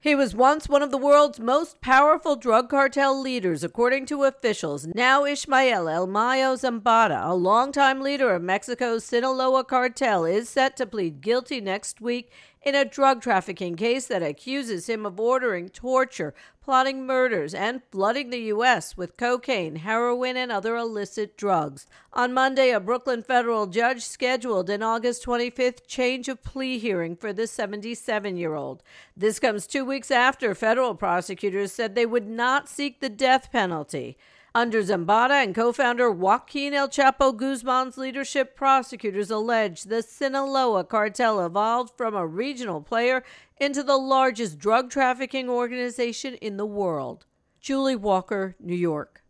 He was once one of the world's most powerful drug cartel leaders, according to officials. Now Ismael El Mayo Zambada, a longtime leader of Mexico's Sinaloa cartel, is set to plead guilty next week in a drug trafficking case that accuses him of ordering torture, plotting murders, and flooding the U.S. with cocaine, heroin, and other illicit drugs. On Monday, a Brooklyn federal judge scheduled an August 25th change of plea hearing for the 77-year-old. This comes 2 weeks after federal prosecutors said they would not seek the death penalty. Under Zambada and co-founder Joaquin El Chapo Guzman's leadership, prosecutors allege the Sinaloa cartel evolved from a regional player into the largest drug trafficking organization in the world. Julie Walker, New York.